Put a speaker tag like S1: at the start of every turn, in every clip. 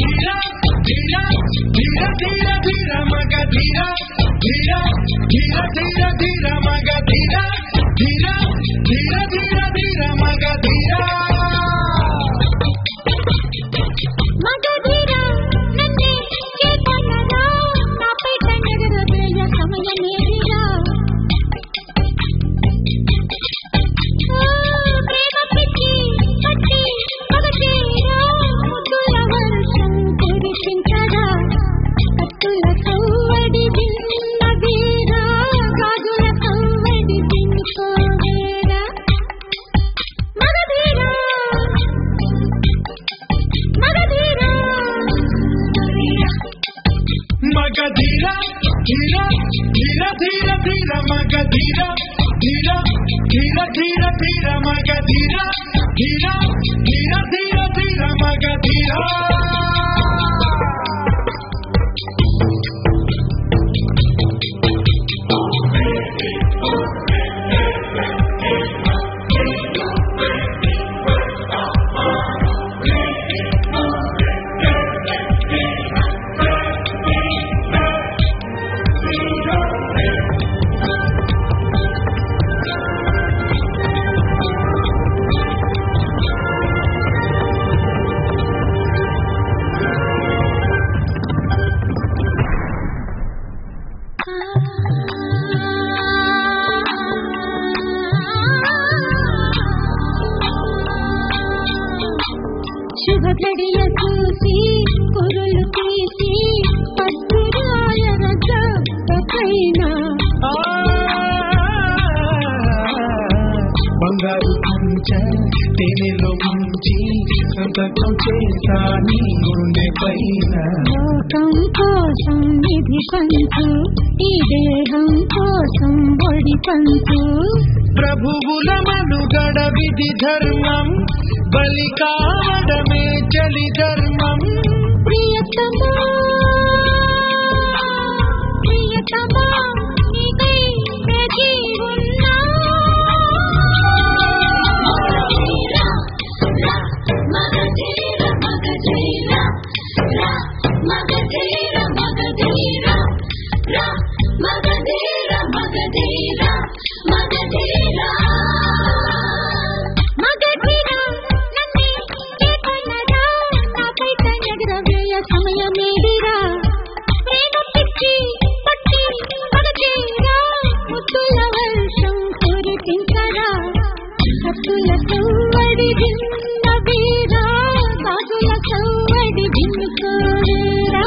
S1: ధీరా ధీరా ధీర ధీర ధీర మగ ధీరా ధీరా ధీర ధీర ధీర మగ ధీరా ధీరా ధీర ధీర ధీర మగ ధీరా Magadira, Dira, Dira, Dira, Dira, Magadira, Dira, Dira, Dira, Dira, Magadira, Dira, Dira, Dira, Dira, Magadira. శుభ గడియ చూసి కురులు తీసి పట్టురాయన జబ్బపైన బంగారు పంచ తేనెలో ముంచి సంతకం చేసా నీ గుండె పైన లోకం కోసం నిధి పంచు ఈ దేహం కోసం ఒడి పంచు ప్రభువుల మనుగడ విధి ధర్మం బలి కావడమే చలి ధర్మం ప్రియతమా ప్రియతమా నీకై ప్రతి ఉన్నా మగధీర మగధీర మగధీర మగధీర మగధీర మగధీర మగధీర సమయమేదిరా ప్రేమ పిచ్చి పట్టి పడచేరా ముద్దుల వర్షం కురిపించరా కత్తుల సవ్వడి భిన్న వీరా గాజుల సవ్వడి భిన్నుకోరేరా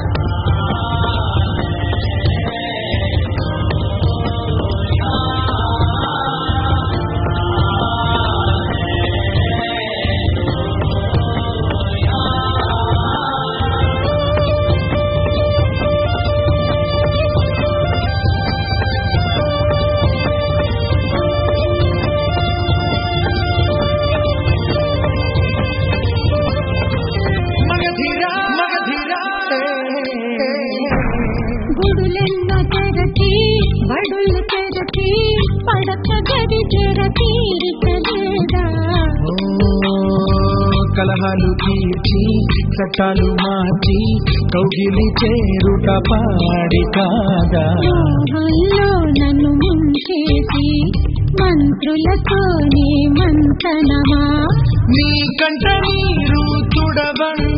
S1: గుడులెన్నో తెరచి బడులు తెరచి పడక గడి తీరికలేదా కలహాలు తీర్చి చట్టాలు మార్చి కౌగిలి చేరుట పాడి కాదా మోహంలో నన్ను ముంచేసి మంత్రులతోనే మంతనమా నీ కంట నీరు తుడబండి